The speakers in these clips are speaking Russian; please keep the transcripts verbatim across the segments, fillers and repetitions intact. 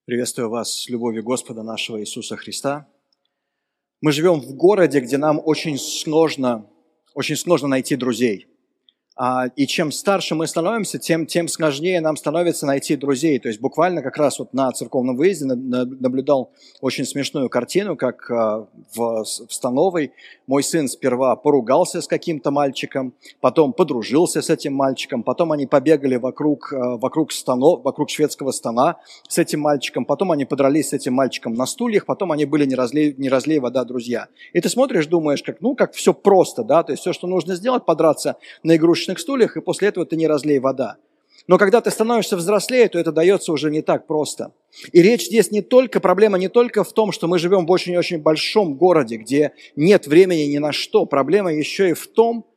Приветствую вас с любовью Господа нашего Иисуса Христа. Мы живем в городе, где нам очень сложно, очень сложно найти друзей. А, И чем старше мы становимся, тем, тем сложнее нам становится найти друзей. То есть буквально как раз вот на церковном выезде на- на- наблюдал очень смешную картину, как а, в, с- в столовой мой сын сперва поругался с каким-то мальчиком, потом подружился с этим мальчиком, потом они побегали вокруг, а, вокруг, станов, вокруг шведского стола с этим мальчиком, потом они подрались с этим мальчиком на стульях, потом они были не разлей, не разлей вода друзья. И ты смотришь, думаешь, как, ну, как все просто, да, то есть все, что нужно сделать, подраться на игрушечных стульях, и после этого ты не разлей вода. Но когда ты становишься взрослее, то это дается уже не так просто. И речь здесь не только, проблема не только в том, что мы живем в очень-очень большом городе, где нет времени ни на что. Проблема еще и в том,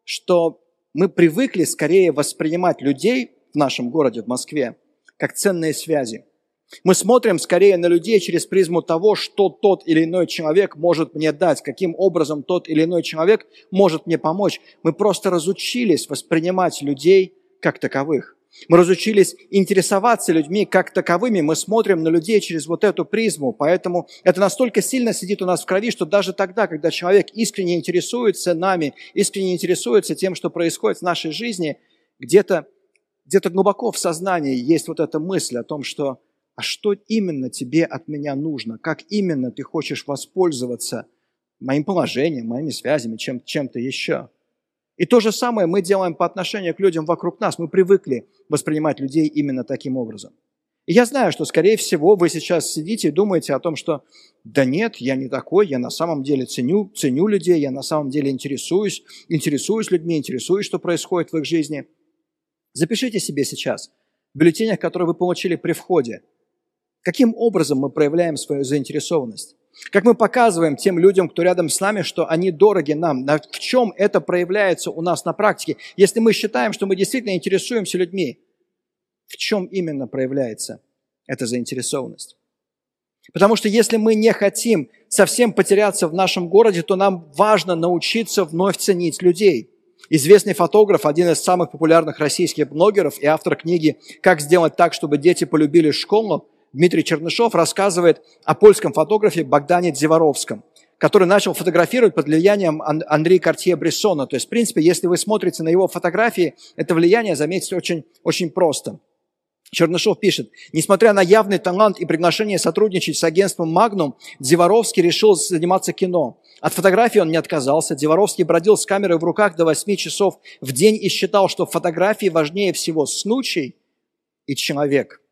что мы привыкли скорее воспринимать людей в нашем городе, в Москве, как ценные связи. Мы смотрим скорее на людей через призму того, что тот или иной человек может мне дать, каким образом тот или иной человек может мне помочь. Мы просто разучились воспринимать людей как таковых. Мы разучились интересоваться людьми как таковыми. Мы смотрим на людей через вот эту призму. Поэтому это настолько сильно сидит у нас в крови, что даже тогда, когда человек искренне интересуется нами, искренне интересуется тем, что происходит в нашей жизни, где-то, где-то глубоко в сознании есть вот эта мысль о том, что а что именно тебе от меня нужно? Как именно ты хочешь воспользоваться моим положением, моими связями, чем, чем-то еще? И то же самое мы делаем по отношению к людям вокруг нас. Мы привыкли воспринимать людей именно таким образом. И я знаю, что, скорее всего, вы сейчас сидите и думаете о том, что да нет, я не такой, я на самом деле ценю, ценю людей, я на самом деле интересуюсь, интересуюсь людьми, интересуюсь, что происходит в их жизни. Запишите себе сейчас в бюллетенях, которые вы получили при входе, каким образом мы проявляем свою заинтересованность? Как мы показываем тем людям, кто рядом с нами, что они дороги нам? В чем это проявляется у нас на практике? Если мы считаем, что мы действительно интересуемся людьми, в чем именно проявляется эта заинтересованность? Потому что если мы не хотим совсем потеряться в нашем городе, то нам важно научиться вновь ценить людей. Известный фотограф, один из самых популярных российских блогеров и автор книги «Как сделать так, чтобы дети полюбили школу», Дмитрий Чернышов рассказывает о польском фотографе Богдане Дзиваровском, который начал фотографировать под влиянием Анри Картье-Брессона. То есть, в принципе, если вы смотрите на его фотографии, это влияние заметить очень, очень просто. Чернышов пишет: несмотря на явный талант и приглашение сотрудничать с агентством «Магнум», Дзиваровский решил заниматься кино. От фотографии он не отказался. Дзиваровский бродил с камерой в руках до восьми часов в день и считал, что в фотографии важнее всего случай и человек.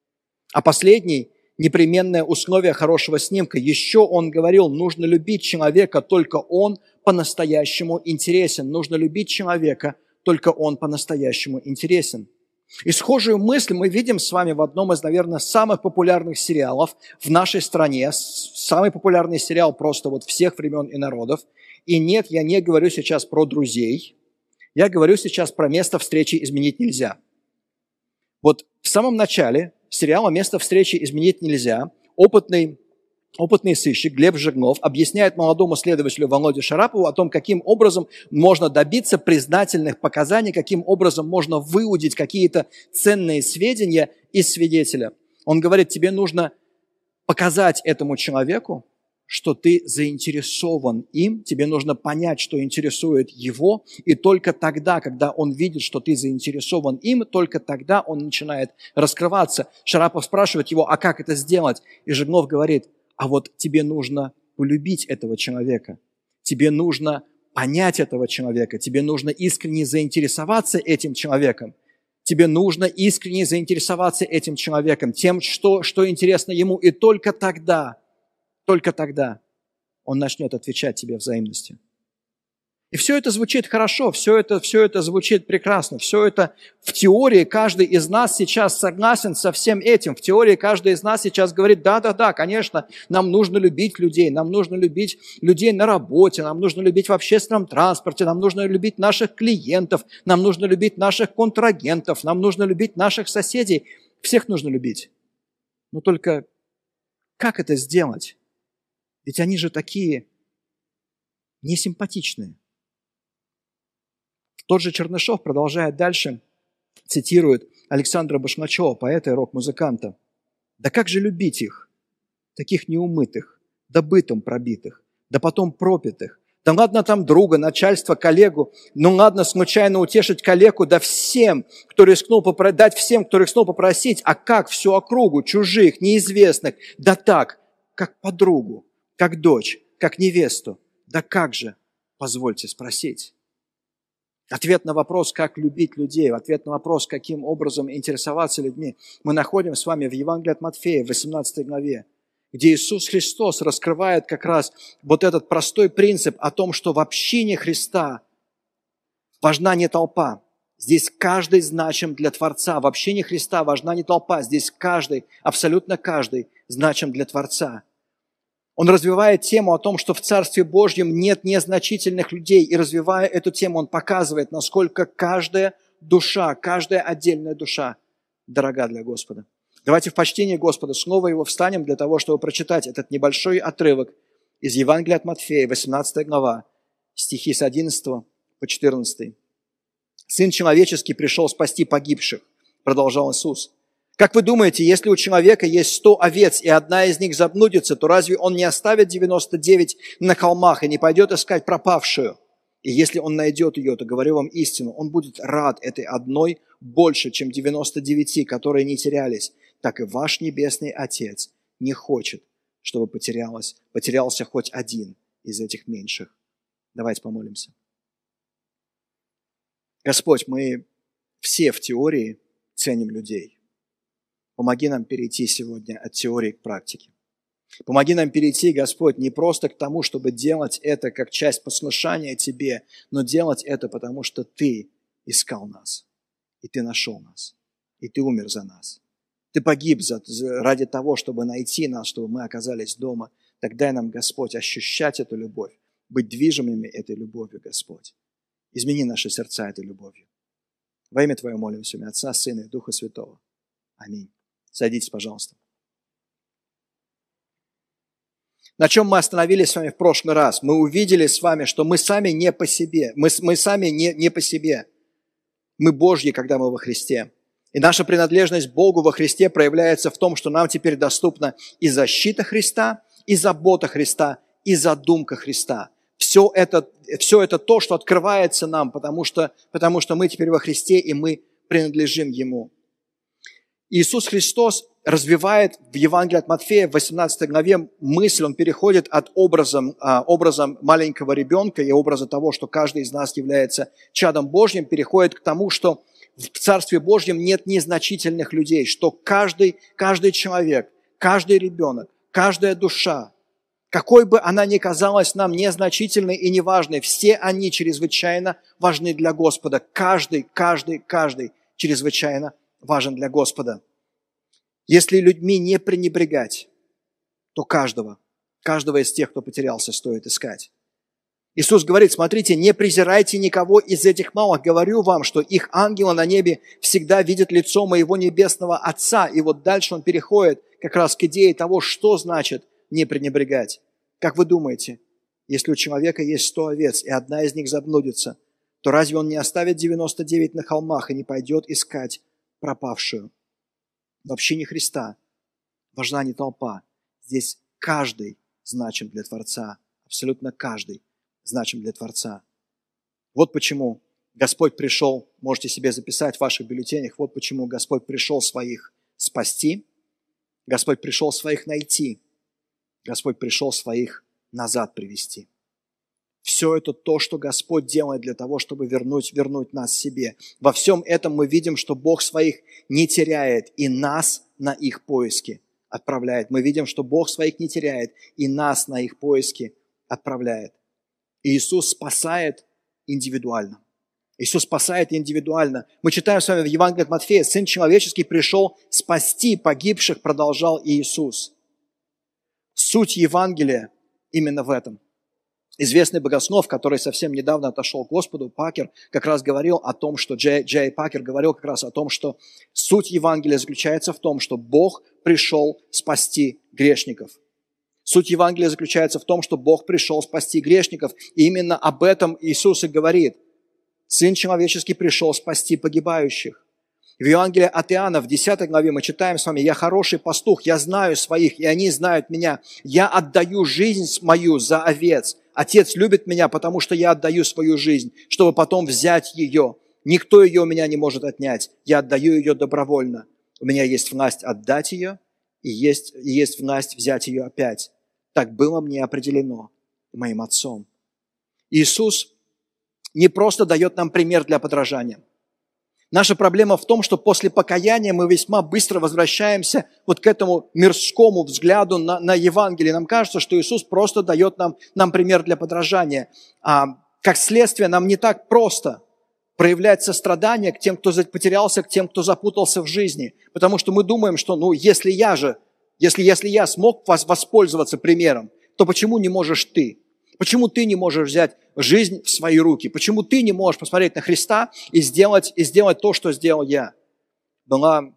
А последний – непременное условие хорошего снимка. Еще он говорил, нужно любить человека, только он по-настоящему интересен. Нужно любить человека, только он по-настоящему интересен. И схожую мысль мы видим с вами в одном из, наверное, самых популярных сериалов в нашей стране. Самый популярный сериал просто вот всех времен и народов. И нет, я не говорю сейчас про друзей. Я говорю сейчас про место встречи изменить нельзя. Вот в самом начале сериала «Место встречи изменить нельзя» опытный, опытный сыщик Глеб Жирнов объясняет молодому следователю Володе Шарапову о том, каким образом можно добиться признательных показаний, каким образом можно выудить какие-то ценные сведения из свидетеля. Он говорит, тебе нужно показать этому человеку, что ты заинтересован им, тебе нужно понять, что интересует его, и только тогда, когда он видит, что ты заинтересован им, только тогда он начинает раскрываться. Шарапов спрашивает его, а как это сделать? И Жирнов говорит, а вот тебе нужно полюбить этого человека, тебе нужно понять этого человека, тебе нужно искренне заинтересоваться этим человеком, тебе нужно искренне заинтересоваться этим человеком, тем, что, что интересно ему, и только тогда, только тогда он начнет отвечать тебе взаимностью. И все это звучит хорошо, все это, все это звучит прекрасно, все это в теории каждый из нас сейчас согласен со всем этим. В теории каждый из нас сейчас говорит, да-да-да, конечно, нам нужно любить людей, нам нужно любить людей на работе, нам нужно любить в общественном транспорте, нам нужно любить наших клиентов, нам нужно любить наших контрагентов, нам нужно любить наших соседей. Всех нужно любить. Но только как это сделать? Ведь они же такие несимпатичные. Тот же Чернышов, продолжая дальше, цитирует Александра Башмачева, поэта и рок-музыканта. Да как же любить их, таких неумытых, да бытом пробитых, да потом пропитых? Да ладно там друга, начальство, коллегу, ну ладно случайно утешить коллегу, да всем, кто рискнул попросить, дать всем, кто рискнул попросить, а как всю округу, чужих, неизвестных, да так, как подругу, как дочь, как невесту, да как же, позвольте спросить. Ответ на вопрос, как любить людей, ответ на вопрос, каким образом интересоваться людьми, мы находим с вами в Евангелии от Матфея, в восемнадцатой главе, где Иисус Христос раскрывает как раз вот этот простой принцип о том, что в общине Христа важна не толпа. Здесь каждый значим для Творца. В общине Христа важна не толпа. Здесь каждый, абсолютно каждый значим для Творца. Он развивает тему о том, что в Царстве Божьем нет незначительных людей. И развивая эту тему, он показывает, насколько каждая душа, каждая отдельная душа дорога для Господа. Давайте в почтении Господа снова его встанем для того, чтобы прочитать этот небольшой отрывок из Евангелия от Матфея, восемнадцатая глава, стихи с одиннадцатого по четырнадцатый. «Сын человеческий пришел спасти погибших», продолжал Иисус. «Как вы думаете, если у человека есть сто овец, и одна из них заблудится, то разве он не оставит девяносто девять на холмах и не пойдет искать пропавшую? И если он найдет ее, то, говорю вам истину, он будет рад этой одной больше, чем девяносто девяти, которые не терялись. Так и ваш Небесный Отец не хочет, чтобы потерялось, потерялся хоть один из этих меньших». Давайте помолимся. Господь, мы все в теории ценим людей. Помоги нам перейти сегодня от теории к практике. Помоги нам перейти, Господь, не просто к тому, чтобы делать это как часть послушания Тебе, но делать это потому, что Ты искал нас, и Ты нашел нас, и Ты умер за нас. Ты погиб за, ради того, чтобы найти нас, чтобы мы оказались дома. Так дай нам, Господь, ощущать эту любовь, быть движимыми этой любовью, Господь. Измени наши сердца этой любовью. Во имя Твое молимся, имя Отца, Сына и Духа Святого. Аминь. Садитесь, пожалуйста. На чем мы остановились с вами в прошлый раз? Мы увидели с вами, что мы сами не по себе. Мы, мы сами не, не по себе. Мы Божьи, когда мы во Христе. И наша принадлежность Богу во Христе проявляется в том, что нам теперь доступна и защита Христа, и забота Христа, и задумка Христа. Все это, все это то, что открывается нам, потому что, потому что мы теперь во Христе, и мы принадлежим Ему. Иисус Христос развивает в Евангелии от Матфея в восемнадцатой главе мысль, он переходит от образа, образа маленького ребенка и образа того, что каждый из нас является чадом Божьим, переходит к тому, что в Царстве Божьем нет незначительных людей, что каждый, каждый человек, каждый ребенок, каждая душа, какой бы она ни казалась нам незначительной и неважной, все они чрезвычайно важны для Господа. Каждый, каждый, каждый чрезвычайно важен для Господа. Если людьми не пренебрегать, то каждого, каждого из тех, кто потерялся, стоит искать. Иисус говорит, смотрите, не презирайте никого из этих малых. Говорю вам, что их ангелы на небе всегда видят лицо моего небесного Отца. И вот дальше он переходит как раз к идее того, что значит не пренебрегать. Как вы думаете, если у человека есть сто овец, и одна из них заблудится, то разве он не оставит девяносто девять на холмах и не пойдет искать пропавшую? В общине Христа важна не толпа. Здесь каждый значим для Творца. Абсолютно каждый значим для Творца. Вот почему Господь пришел, можете себе записать в ваших бюллетенях, вот почему Господь пришел своих спасти, Господь пришел своих найти, Господь пришел своих назад привести. Все это то, что Господь делает для того, чтобы вернуть, вернуть нас себе. Во всем этом мы видим, что Бог своих не теряет и нас на их поиски отправляет. Мы видим, что Бог своих не теряет и нас на их поиски отправляет. И Иисус спасает индивидуально. Иисус спасает индивидуально. Мы читаем с вами в Евангелии от Матфея, Сын Человеческий пришел спасти погибших, продолжал Иисус. Суть Евангелия именно в этом. Известный богослов, который совсем недавно отошел к Господу, Пакер, как раз говорил о том, что Джей, Джей Пакер говорил как раз о том, что суть Евангелия заключается в том, что Бог пришел спасти грешников. Суть Евангелия заключается в том, что Бог пришел спасти грешников. И именно об этом Иисус и говорит. Сын Человеческий пришел спасти погибающих. В Евангелии от Иоанна в десятой главе мы читаем с вами: «Я хороший пастух, я знаю своих, и они знают меня. Я отдаю жизнь мою за овец. Отец любит меня, потому что я отдаю свою жизнь, чтобы потом взять ее. Никто ее у меня не может отнять. Я отдаю ее добровольно. У меня есть власть отдать ее, и есть, и есть власть взять ее опять. Так было мне определено моим Отцом». Иисус не просто дает нам пример для подражания. Наша проблема в том, что после покаяния мы весьма быстро возвращаемся вот к этому мирскому взгляду на, на Евангелие. Нам кажется, что Иисус просто дает нам, нам пример для подражания. А как следствие, нам не так просто проявлять сострадание к тем, кто потерялся, к тем, кто запутался в жизни. Потому что мы думаем, что ну, если я же, если, если я смог вас воспользоваться примером, то почему не можешь ты? Почему ты не можешь взять жизнь в свои руки? Почему ты не можешь посмотреть на Христа и сделать, и сделать то, что сделал я? Была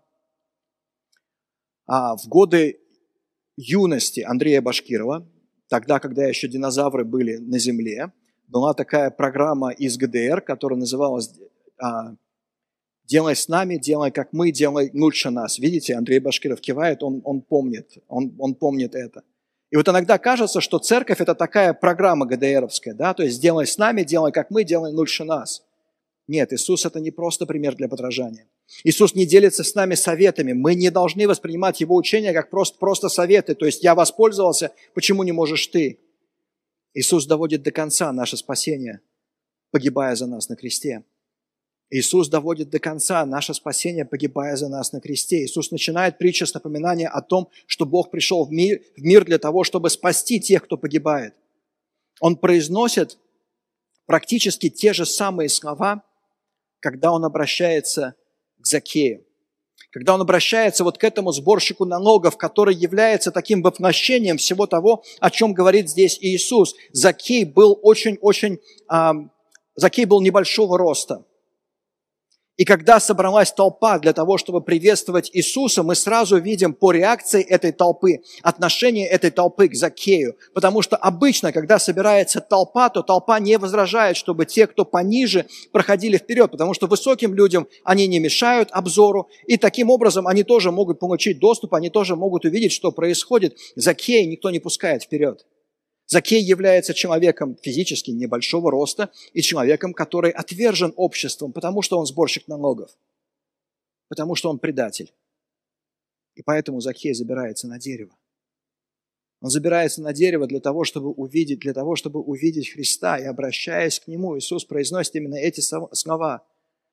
а, в годы юности Андрея Башкирова, тогда, когда еще динозавры были на Земле, была такая программа из ГДР, которая называлась а, «Делай с нами, делай как мы, делай лучше нас». Видите, Андрей Башкиров кивает, он, он помнит, он, он помнит это. И вот иногда кажется, что церковь – это такая программа ГДРовская, да, то есть «делай с нами, делай как мы, делай лучше нас». Нет, Иисус – это не просто пример для подражания. Иисус не делится с нами советами. Мы не должны воспринимать Его учения как просто, просто советы. То есть «я воспользовался, почему не можешь ты?» Иисус доводит до конца наше спасение, погибая за нас на кресте. Иисус доводит до конца наше спасение, погибая за нас на кресте. Иисус начинает притчу с напоминания о том, что Бог пришел в мир, в мир для того, чтобы спасти тех, кто погибает. Он произносит практически те же самые слова, когда Он обращается к Закею. Когда Он обращается вот к этому сборщику налогов, который является таким воплощением всего того, о чем говорит здесь Иисус. Закей был очень-очень, э, Закей был небольшого роста. И когда собралась толпа для того, чтобы приветствовать Иисуса, мы сразу видим по реакции этой толпы, отношение этой толпы к Закею. Потому что обычно, когда собирается толпа, то толпа не возражает, чтобы те, кто пониже, проходили вперед. Потому что высоким людям они не мешают обзору. И таким образом они тоже могут получить доступ, они тоже могут увидеть, что происходит. Закея никто не пускает вперед. Закей является человеком физически небольшого роста и человеком, который отвержен обществом, потому что он сборщик налогов, потому что он предатель. И поэтому Закей забирается на дерево. Он забирается на дерево для того, чтобы увидеть, для того, чтобы увидеть Христа. И обращаясь к Нему, Иисус произносит именно эти слова.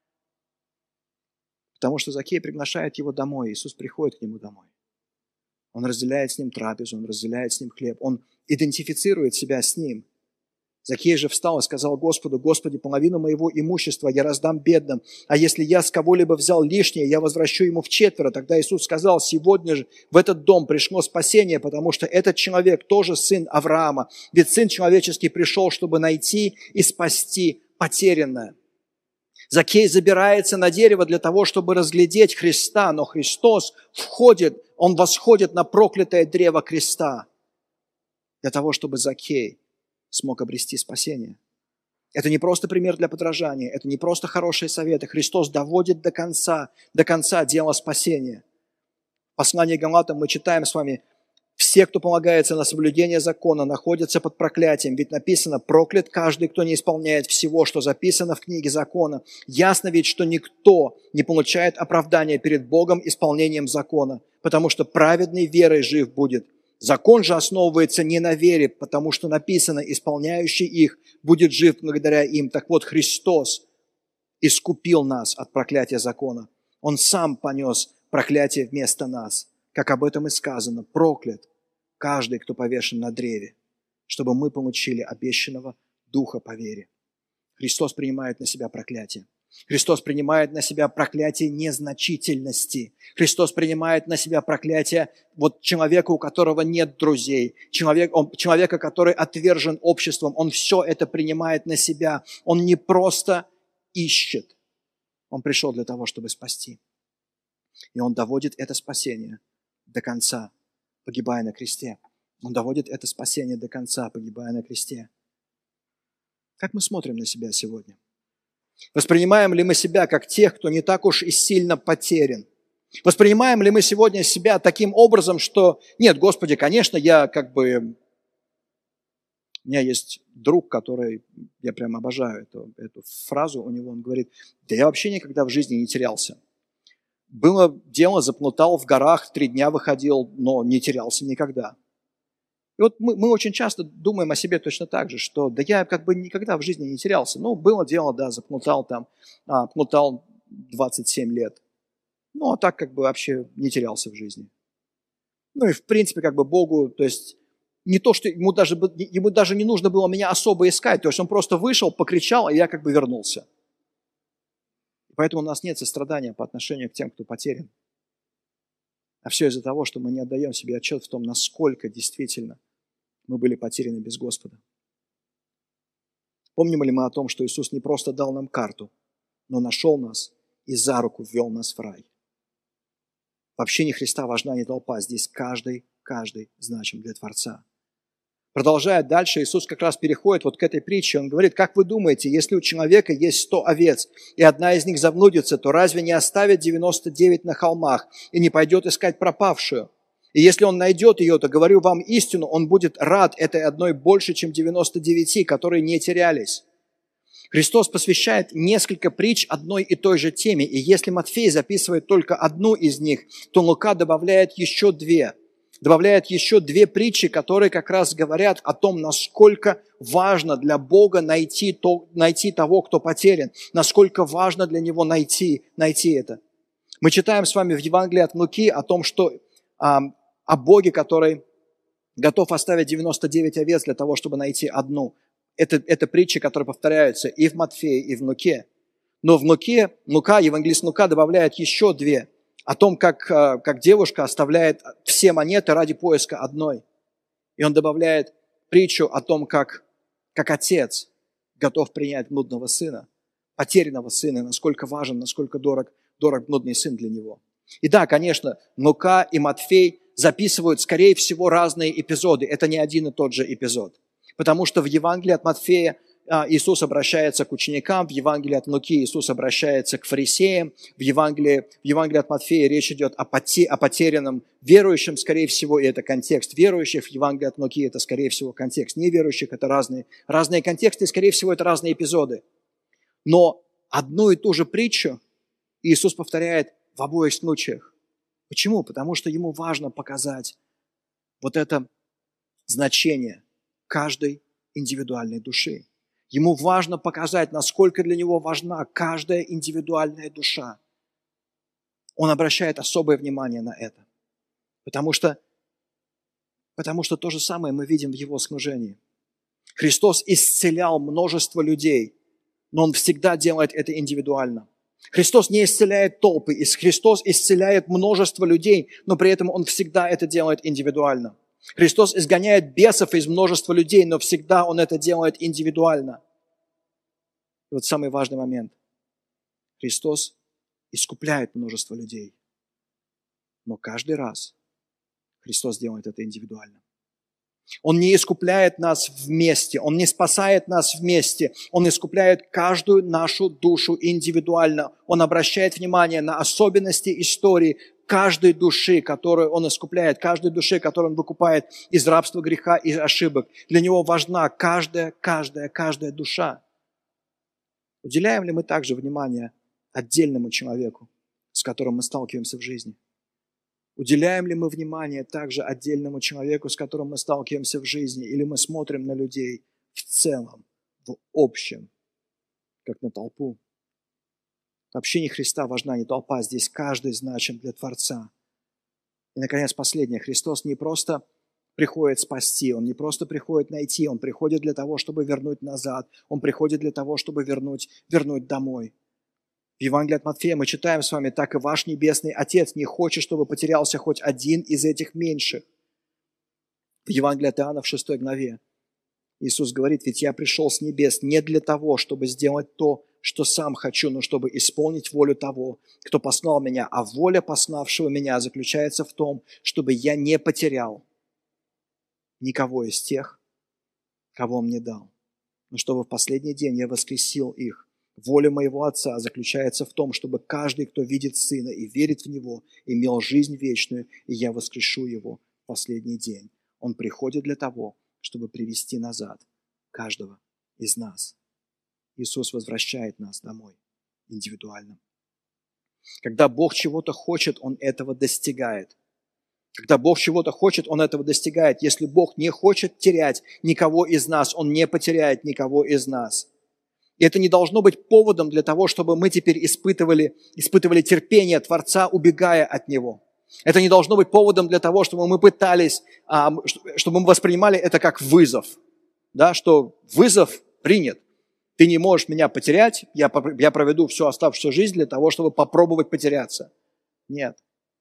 Потому что Закей приглашает его домой, Иисус приходит к нему домой. Он разделяет с ним трапезу, он разделяет с ним хлеб, он идентифицирует себя с ним. Закей же встал и сказал Господу: «Господи, половину моего имущества я раздам бедным, а если я с кого-либо взял лишнее, я возвращу ему вчетверо». Тогда Иисус сказал: «Сегодня же в этот дом пришло спасение, потому что этот человек тоже сын Авраама, ведь Сын Человеческий пришел, чтобы найти и спасти потерянное». Закей забирается на дерево для того, чтобы разглядеть Христа, но Христос входит, Он восходит на проклятое древо креста для того, чтобы Закей смог обрести спасение. Это не просто пример для подражания, это не просто хорошие советы. Христос доводит до конца, до конца дело спасения. В послании к Галатам мы читаем с вами: «Все, кто полагается на соблюдение закона, находятся под проклятием, ведь написано: проклят каждый, кто не исполняет всего, что записано в книге закона. Ясно ведь, что никто не получает оправдания перед Богом исполнением закона, потому что праведный верой жив будет. Закон же основывается не на вере, потому что написано: исполняющий их будет жив благодаря им». Так вот, Христос искупил нас от проклятия закона. Он сам понес проклятие вместо нас. Как об этом и сказано: проклят каждый, кто повешен на древе, чтобы мы получили обещанного Духа по вере. Христос принимает на себя проклятие. Христос принимает на себя проклятие незначительности. Христос принимает на себя проклятие вот человека, у которого нет друзей, человек, он, человека, который отвержен обществом. Он все это принимает на себя. Он не просто ищет. Он пришел для того, чтобы спасти. И Он доводит это спасение до конца, погибая на кресте. Он доводит это спасение до конца, погибая на кресте. Как мы смотрим на себя сегодня? Воспринимаем ли мы себя как тех, кто не так уж и сильно потерян? Воспринимаем ли мы сегодня себя таким образом, что нет, Господи, конечно, я как бы... У меня есть друг, который, я прям обожаю эту, эту фразу у него, он говорит, да я вообще никогда в жизни не терялся. Было дело, заплутал в горах, три дня выходил, но не терялся никогда. И вот мы, мы очень часто думаем о себе точно так же, что да я как бы никогда в жизни не терялся. Ну, было дело, да, заплутал там, а, плутал двадцать семь лет. Ну, а так как бы вообще не терялся в жизни. Ну и в принципе как бы Богу, то есть не то, что ему даже, ему даже не нужно было меня особо искать, то есть он просто вышел, покричал, и я как бы вернулся. Поэтому у нас нет сострадания по отношению к тем, кто потерян. А все из-за того, что мы не отдаем себе отчет в том, насколько действительно мы были потеряны без Господа. Помним ли мы о том, что Иисус не просто дал нам карту, но нашел нас и за руку ввел нас в рай? В общении Христа важна не толпа, здесь каждый, каждый значим для Творца. Продолжая дальше, Иисус как раз переходит вот к этой притче. Он говорит, как вы думаете, если у человека есть сто овец, и одна из них заблудится, то разве не оставит девяносто девять на холмах и не пойдет искать пропавшую? И если он найдет ее, то, говорю вам истину, он будет рад этой одной больше, чем девяносто девяти, которые не терялись. Христос посвящает несколько притч одной и той же теме, и если Матфей записывает только одну из них, то Лука добавляет еще две. Добавляет еще две притчи, которые как раз говорят о том, насколько важно для Бога найти, то, найти того, кто потерян, насколько важно для Него найти, найти это. Мы читаем с вами в Евангелии от Луки о том, что а, о Боге, который готов оставить девяносто девять овец для того, чтобы найти одну. Это, это притчи, которые повторяются и в Матфее, и в Луке. Но в Луке, Лука, евангелист Лука добавляет еще две. О том, как, как девушка оставляет все монеты ради поиска одной. И он добавляет притчу о том, как, как отец готов принять блудного сына, потерянного сына, насколько важен, насколько дорог, дорог блудный сын для него. И да, конечно, Лука и Матфей записывают, скорее всего, разные эпизоды. Это не один и тот же эпизод. Потому что в Евангелии от Матфея Иисус обращается к ученикам, в Евангелии от Луки Иисус обращается к фарисеям, в Евангелии, в Евангелии от Матфея речь идет о, поте, о потерянном верующем, скорее всего, и это контекст верующих, в Евангелии от Луки это, скорее всего, контекст неверующих, это разные, разные контексты, и, скорее всего, это разные эпизоды. Но одну и ту же притчу Иисус повторяет в обоих случаях. Почему? Потому что ему важно показать вот это значение каждой индивидуальной души. Ему важно показать, насколько для него важна каждая индивидуальная душа. Он обращает особое внимание на это. Потому что, потому что то же самое мы видим в его служении. Христос исцелял множество людей, но Он всегда делает это индивидуально. Христос не исцеляет толпы, Христос исцеляет множество людей, но при этом Он всегда это делает индивидуально. Христос изгоняет бесов из множества людей, но всегда Он это делает индивидуально. И вот самый важный момент. Христос искупляет множество людей, но каждый раз Христос делает это индивидуально. Он не искупляет нас вместе, Он не спасает нас вместе, Он искупляет каждую нашу душу индивидуально. Он обращает внимание на особенности истории каждой души, которую Он искупляет, каждой души, которую Он выкупает из рабства греха и ошибок. Для Него важна каждая, каждая, каждая душа. Уделяем ли мы также внимание отдельному человеку, с которым мы сталкиваемся в жизни? Уделяем ли мы внимание также отдельному человеку, с которым мы сталкиваемся в жизни, или мы смотрим на людей в целом, в общем, как на толпу? В общении Христа важна не толпа, здесь каждый значим для Творца. И, наконец, последнее. Христос не просто приходит спасти, Он не просто приходит найти, Он приходит для того, чтобы вернуть назад, Он приходит для того, чтобы вернуть, вернуть домой. В Евангелии от Матфея мы читаем с вами, так и ваш Небесный Отец не хочет, чтобы потерялся хоть один из этих меньших. В Евангелии от Иоанна в шестой главе Иисус говорит, ведь я пришел с небес не для того, чтобы сделать то, что сам хочу, но чтобы исполнить волю того, кто послал меня. А воля пославшего меня заключается в том, чтобы я не потерял никого из тех, кого Он мне дал, но чтобы в последний день я воскресил их Воля моего Отца заключается в том, чтобы каждый, кто видит Сына и верит в Него, имел жизнь вечную, и я воскрешу его в последний день. Он приходит для того, чтобы привести назад каждого из нас. Иисус возвращает нас домой индивидуально. Когда Бог чего-то хочет, Он этого достигает. Когда Бог чего-то хочет, Он этого достигает. Если Бог не хочет терять никого из нас, Он не потеряет никого из нас. И это не должно быть поводом для того, чтобы мы теперь испытывали, испытывали терпение Творца, убегая от Него. Это не должно быть поводом для того, чтобы мы пытались, чтобы мы воспринимали это как вызов. Да, что вызов принят. Ты не можешь меня потерять, я, я проведу всю оставшуюся жизнь для того, чтобы попробовать потеряться. Нет.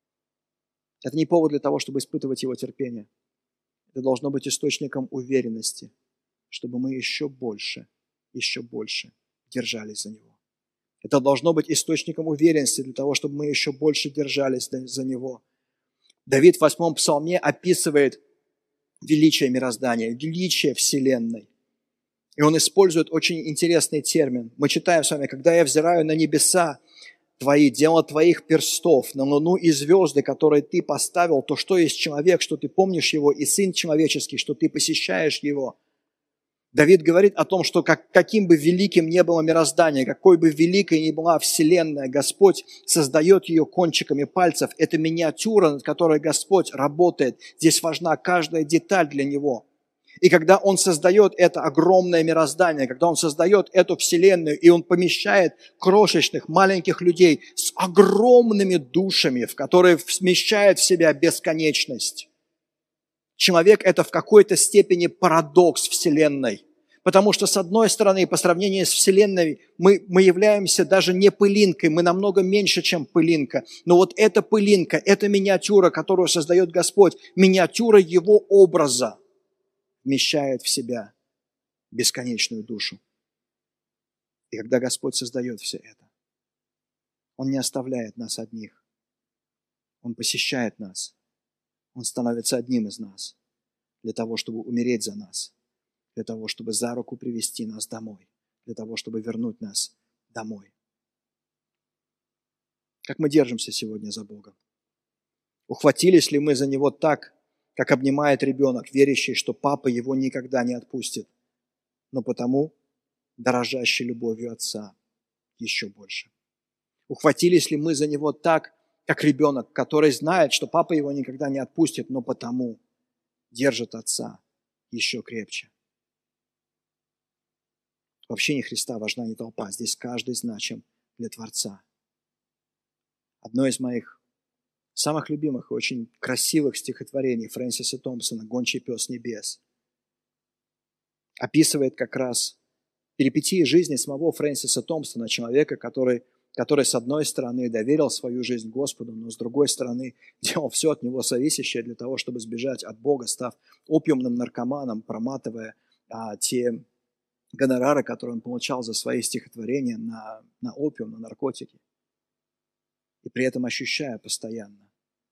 Это не повод для того, чтобы испытывать Его терпение. Это должно быть источником уверенности, чтобы мы еще больше, еще больше держались за Него. Это должно быть источником уверенности для того, чтобы мы еще больше держались за Него. Давид в восьмом псалме описывает величие мироздания, величие Вселенной. И он использует очень интересный термин. Мы читаем с вами: «Когда я взираю на небеса Твои, дело Твоих перстов, на луну и звезды, которые Ты поставил, то что есть человек, что Ты помнишь его, и Сын человеческий, что Ты посещаешь его». Давид говорит о том, что как, каким бы великим ни было мироздание, какой бы великой ни была Вселенная, Господь создает ее кончиками пальцев. Это миниатюра, над которой Господь работает. Здесь важна каждая деталь для Него. И когда Он создает это огромное мироздание, когда Он создает эту Вселенную, и Он помещает крошечных, маленьких людей с огромными душами, в которые вмещает в себя бесконечность. Человек – это в какой-то степени парадокс Вселенной. Потому что, с одной стороны, по сравнению с Вселенной, мы, мы являемся даже не пылинкой, мы намного меньше, чем пылинка. Но вот эта пылинка, эта миниатюра, которую создает Господь, миниатюра Его образа, вмещает в себя бесконечную душу. И когда Господь создает все это, Он не оставляет нас одних. Он посещает нас. Он становится одним из нас для того, чтобы умереть за нас, для того, чтобы за руку привести нас домой, для того, чтобы вернуть нас домой. Как мы держимся сегодня за Бога? Ухватились ли мы за Него так, как обнимает ребенок, верящий, что папа его никогда не отпустит, но потому дорожащий любовью отца еще больше? Ухватились ли мы за Него так, как ребенок, который знает, что папа его никогда не отпустит, но потому держит отца еще крепче? В общении Христа важна не толпа, здесь каждый значим для Творца. Одно из моих самых любимых и очень красивых стихотворений Фрэнсиса Томпсона «Гончий пес небес» описывает как раз перипетии жизни самого Фрэнсиса Томпсона, человека, который, который с одной стороны доверил свою жизнь Господу, но с другой стороны делал все от него зависящее для того, чтобы сбежать от Бога, став опиумным наркоманом, проматывая а, те гонорары, которые он получал за свои стихотворения на, на опиум, на наркотики. И при этом ощущая постоянно,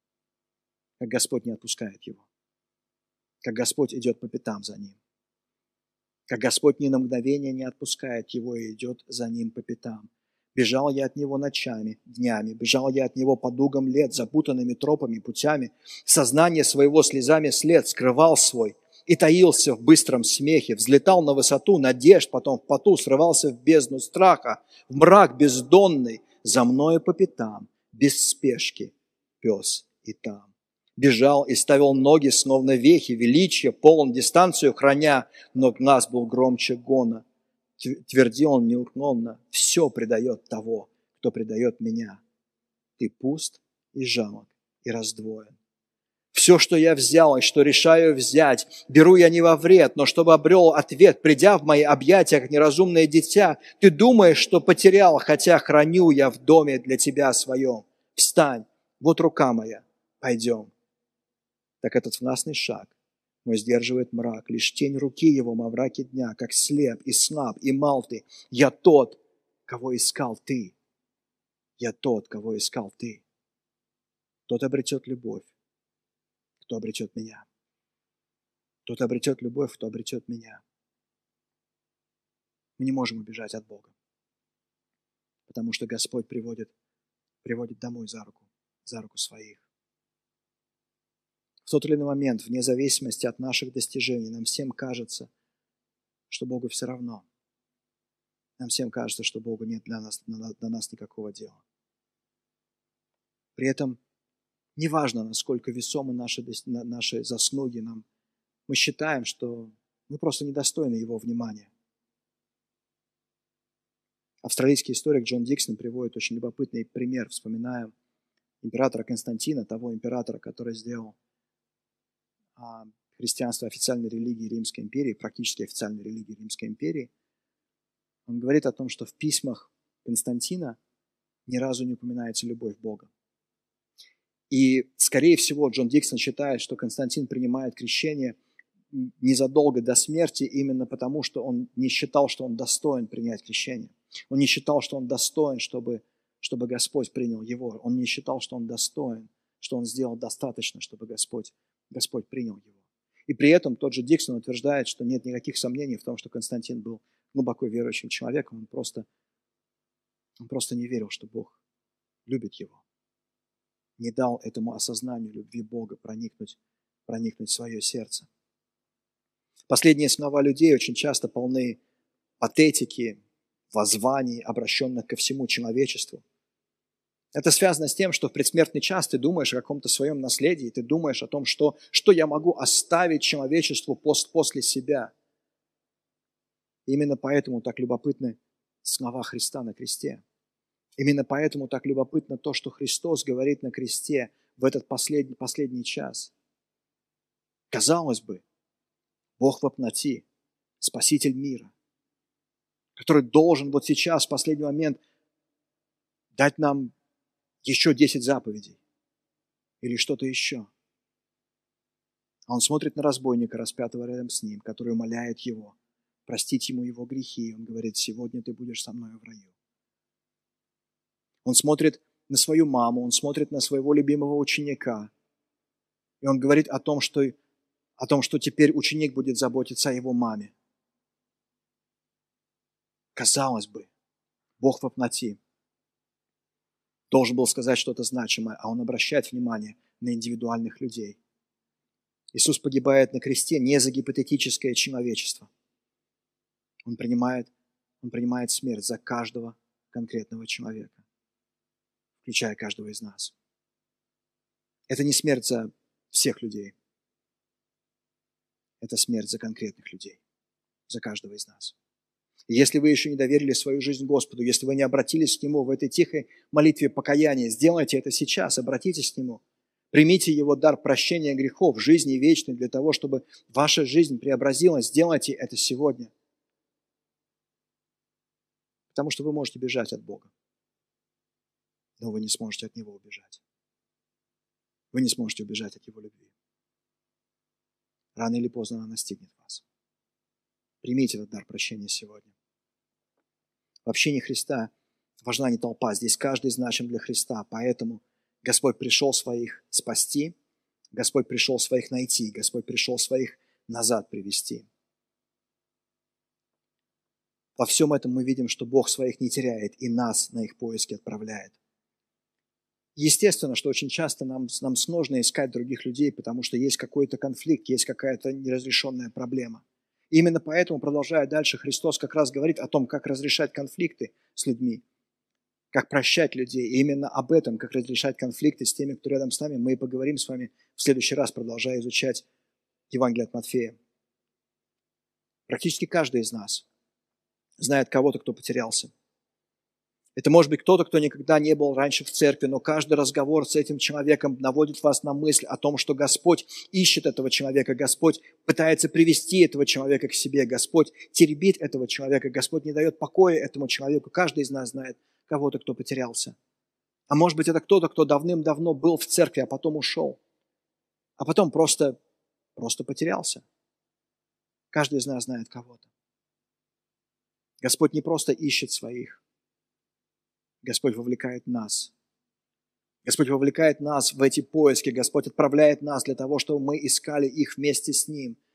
как Господь не отпускает его, как Господь идет по пятам за ним, как Господь ни на мгновение не отпускает его и идет за ним по пятам. Бежал я от него ночами, днями, бежал я от него по дугам лет, запутанными тропами, путями, сознание своего слезами след скрывал свой и таился в быстром смехе, взлетал на высоту надежд, потом в поту срывался в бездну страха, в мрак бездонный, за мною по пятам, без спешки, пес и там. Бежал и ставил ноги, словно вехи, величия, полон дистанцию храня, но глаз был громче гона. Твердил он неуклонно: все предает того, кто предает меня. Ты пуст и жалок, и раздвоен. Все, что я взял и что решаю взять, беру я не во вред, но чтобы обрел ответ, придя в мои объятия, как неразумное дитя. Ты думаешь, что потерял, хотя храню я в доме для тебя своем. Встань, вот рука моя, пойдем. Так этот властный шаг мой сдерживает мрак, лишь тень руки его во мраке дня, как слеп и слаб и мал ты. Я тот, кого искал ты. Я тот, кого искал ты. Тот обретет любовь, кто обретет меня. Тот обретет любовь, кто обретет меня. Мы не можем убежать от Бога. потому что Господь приводит, приводит домой за руку, за руку своих. В тот или иной момент, вне зависимости от наших достижений, нам всем кажется, что Богу все равно. Нам всем кажется, что Богу нет для нас, для нас никакого дела. При этом неважно, насколько весомы наши, наши заслуги, нам, мы считаем, что мы просто недостойны Его внимания. Австралийский историк Джон Диксон приводит очень любопытный пример, вспоминая императора Константина, того императора, который сделал христианство официальной религией Римской империи, практически официальной религией Римской империи. Он говорит о том, что в письмах Константина ни разу не упоминается любовь Бога. И, скорее всего, Джон Диксон считает, что Константин принимает крещение незадолго до смерти именно потому, что он не считал, что он достоин принять крещение. Он не считал, что он достоин, чтобы, чтобы Господь принял его. Он не считал, что он достоин, что он сделал достаточно, чтобы Господь, Господь принял его. И при этом тот же Диксон утверждает, что нет никаких сомнений в том, что Константин был глубоко верующим человеком. Он просто, он просто не верил, что Бог любит его. Не дал этому осознанию любви Бога проникнуть, проникнуть в свое сердце. Последние слова людей очень часто полны патетики, воззваний, обращенных ко всему человечеству. Это связано с тем, что в предсмертный час ты думаешь о каком-то своем наследии, ты думаешь о том, что, что я могу оставить человечеству пост после себя. И именно поэтому так любопытны слова Христа на кресте. Именно поэтому так любопытно то, что Христос говорит на кресте в этот последний, последний час. Казалось бы, Бог во плоти, Спаситель мира, который должен вот сейчас, в последний момент, дать нам еще десять заповедей или что-то еще. А он смотрит на разбойника, распятого рядом с ним, который умоляет его простить ему его грехи. И он говорит: сегодня ты будешь со мной в раю. Он смотрит на свою маму, он смотрит на своего любимого ученика. И он говорит о том, что, о том, что теперь ученик будет заботиться о его маме. Казалось бы, Бог во плоти должен был сказать что-то значимое, а он обращает внимание на индивидуальных людей. Иисус погибает на кресте не за гипотетическое человечество. Он принимает, он принимает смерть за каждого конкретного человека, включая каждого из нас. Это не смерть за всех людей. Это смерть за конкретных людей, за каждого из нас. И если вы еще не доверили свою жизнь Господу, если вы не обратились к Нему в этой тихой молитве покаяния, сделайте это сейчас, обратитесь к Нему. Примите Его дар прощения грехов, жизни вечной, для того, чтобы ваша жизнь преобразилась. Сделайте это сегодня. Потому что вы можете бежать от Бога, но вы не сможете от Него убежать. Вы не сможете убежать от Его любви. Рано или поздно она настигнет вас. Примите этот дар прощения сегодня. В общении Христа важна не толпа. Здесь каждый значим для Христа. Поэтому Господь пришел своих спасти, Господь пришел своих найти, Господь пришел своих назад привести. Во всем этом мы видим, что Бог своих не теряет и нас на их поиски отправляет. Естественно, что очень часто нам, нам сложно искать других людей, потому что есть какой-то конфликт, есть какая-то неразрешенная проблема. И именно поэтому, продолжая дальше, Христос как раз говорит о том, как разрешать конфликты с людьми, как прощать людей. И именно об этом, как разрешать конфликты с теми, кто рядом с нами, мы и поговорим с вами в следующий раз, продолжая изучать Евангелие от Матфея. Практически каждый из нас знает кого-то, кто потерялся. Это может быть кто-то, кто никогда не был раньше в церкви, но каждый разговор с этим человеком наводит вас на мысль о том, что Господь ищет этого человека, Господь пытается привести этого человека к себе, Господь теребит этого человека, Господь не дает покоя этому человеку. Каждый из нас знает кого-то, кто потерялся. А может быть, это кто-то, кто давным-давно был в церкви, а потом ушел, а потом просто, просто потерялся. Каждый из нас знает кого-то. Господь не просто ищет своих, Господь вовлекает нас. Господь вовлекает нас в эти поиски. Господь отправляет нас для того, чтобы мы искали их вместе с Ним.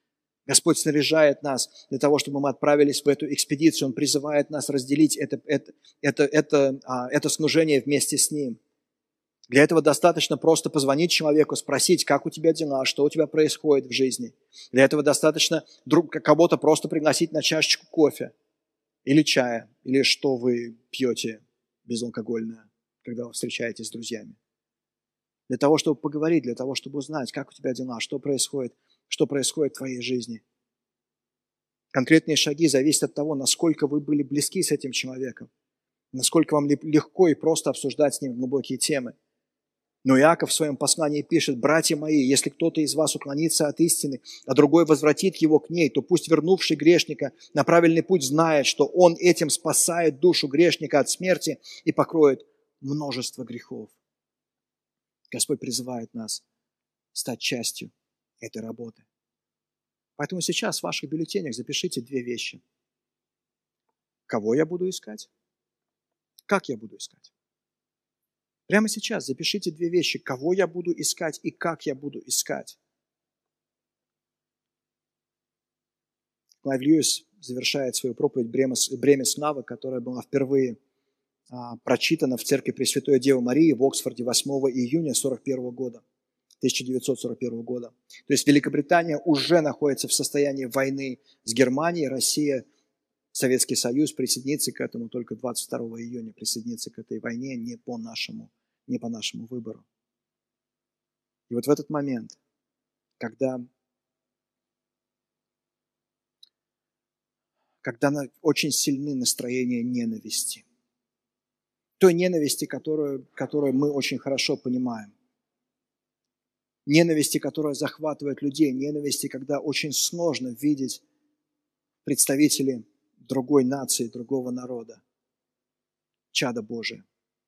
Господь снаряжает нас для того, чтобы мы отправились в эту экспедицию. Он призывает нас разделить это, это, это, это, а, это служение вместе с Ним. Для этого достаточно просто позвонить человеку, спросить, как у тебя дела, что у тебя происходит в жизни. Для этого достаточно друг, кого-то просто пригласить на чашечку кофе или чая, или что вы пьете безалкогольное, когда вы встречаетесь с друзьями. Для того, чтобы поговорить, для того, чтобы узнать, как у тебя дела, что происходит, что происходит в твоей жизни. Конкретные шаги зависят от того, насколько вы были близки с этим человеком, насколько вам легко и просто обсуждать с ним глубокие темы. Но Иаков в своем послании пишет: «Братья мои, если кто-то из вас уклонится от истины, а другой возвратит его к ней, то пусть вернувший грешника на правильный путь знает, что он этим спасает душу грешника от смерти и покроет множество грехов». Господь призывает нас стать частью этой работы. Поэтому сейчас в ваших бюллетенях запишите две вещи. Кого я буду искать? Как я буду искать? Прямо сейчас запишите две вещи. Кого я буду искать и как я буду искать. Клайв Льюис завершает свою проповедь «Бремя, бремя славы», которая была впервые а, прочитана в церкви Пресвятой Девы Марии в Оксфорде восьмого июня сорок первого года, тысяча девятьсот сорок первого года. То есть Великобритания уже находится в состоянии войны с Германией, Россия, Советский Союз присоединится к этому только двадцать второго июня, присоединится к этой войне не по нашему, не по нашему выбору. И вот в этот момент, когда, когда очень сильны настроения ненависти, той ненависти, которую, которую мы очень хорошо понимаем, ненависти, которая захватывает людей, ненависти, когда очень сложно видеть представителей другой нации, другого народа, чада Божия.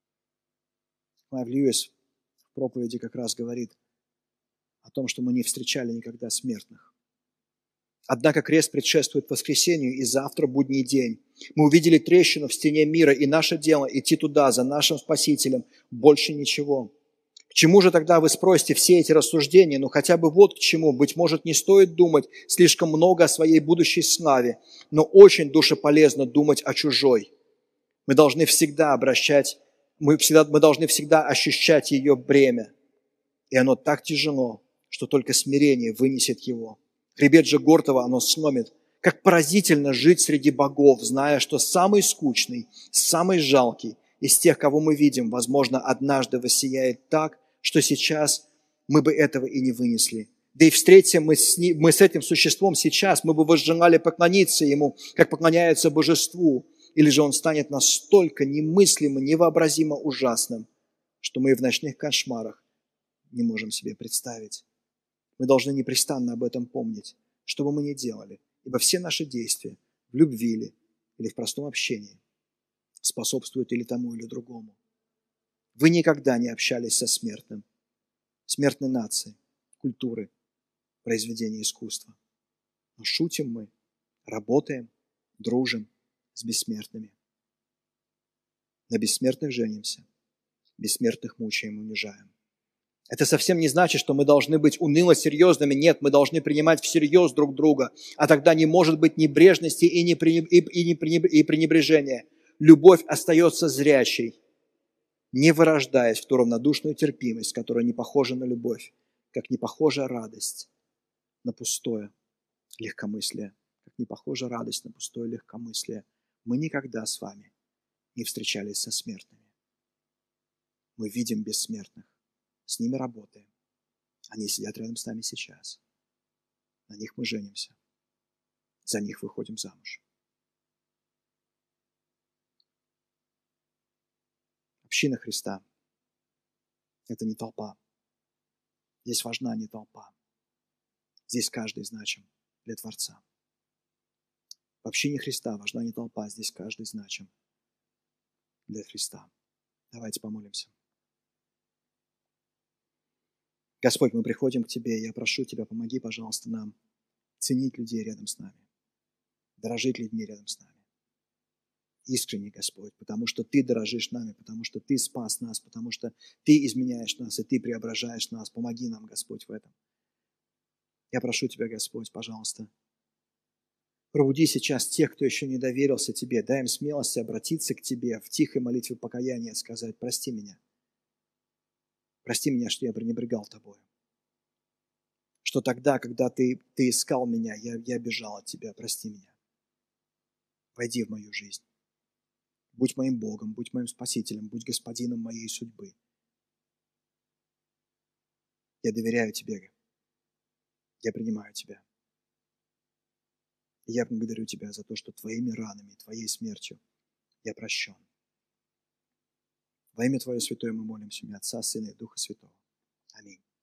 Клайв Льюис в проповеди как раз говорит о том, что мы не встречали никогда смертных. Однако крест предшествует воскресению, и завтра будний день. Мы увидели трещину в стене мира, и наше дело идти туда, за нашим Спасителем. Больше ничего. К чему же тогда, вы спросите, все эти рассуждения? Ну, хотя бы вот к чему. Быть может, не стоит думать слишком много о своей будущей славе, но очень душеполезно думать о чужой. Мы должны всегда обращать, мы, всегда, мы должны всегда ощущать ее бремя. И оно так тяжело, что только смирение вынесет его. Хребет же гордого оно сломит. Как поразительно жить среди богов, зная, что самый скучный, самый жалкий из тех, кого мы видим, возможно, однажды воссияет так, что сейчас мы бы этого и не вынесли. Да и встретимся мы с, ним, мы с этим существом сейчас, мы бы возжелали поклониться ему, как поклоняются божеству, или же он станет настолько немыслимо, невообразимо ужасным, что мы и в ночных кошмарах не можем себе представить. Мы должны непрестанно об этом помнить, что бы мы ни делали, ибо все наши действия в любви ли, или в простом общении способствуют или тому, или другому. Вы никогда не общались со смертным, смертной нацией, культуры, произведения искусства. Но шутим мы, работаем, дружим с бессмертными. На бессмертных женимся, бессмертных мучаем и унижаем. Это совсем не значит, что мы должны быть уныло серьезными. Нет, мы должны принимать всерьез друг друга. А тогда не может быть небрежности и, не пренеб... и, не пренеб... и пренебрежения. Любовь остается зрячей, не вырождаясь в ту равнодушную терпимость, которая не похожа на любовь, как не похожа радость на пустое легкомыслие, как не похожа радость на пустое легкомыслие. Мы никогда с вами не встречались со смертными. Мы видим бессмертных. С ними работаем. Они сидят рядом с нами сейчас. На них мы женимся. За них выходим замуж. Община Христа – это не толпа. Здесь важна не толпа. Здесь каждый значим для Творца. В общине Христа важна не толпа, здесь каждый значим для Христа. Давайте помолимся. Господь, мы приходим к Тебе, я прошу Тебя, помоги, пожалуйста, нам ценить людей рядом с нами, дорожить людьми рядом с нами. Искренне, Господь, потому что Ты дорожишь нами, потому что Ты спас нас, потому что Ты изменяешь нас, и Ты преображаешь нас. Помоги нам, Господь, в этом. Я прошу Тебя, Господь, пожалуйста, Пробуди сейчас тех, кто еще не доверился Тебе. Дай им смелости обратиться к Тебе в тихой молитве покаяния, сказать: прости меня. Прости меня, что я пренебрегал Тобой. Что тогда, когда Ты, ты искал меня, я, я бежал от Тебя. Прости меня. Войди в мою жизнь. Будь моим Богом, будь моим Спасителем, будь Господином моей судьбы. Я доверяю Тебе. Я принимаю Тебя. И я благодарю Тебя за то, что Твоими ранами, Твоей смертью я прощен. Во имя Твое святое мы молимся, имя Отца, Сына и Духа Святого. Аминь.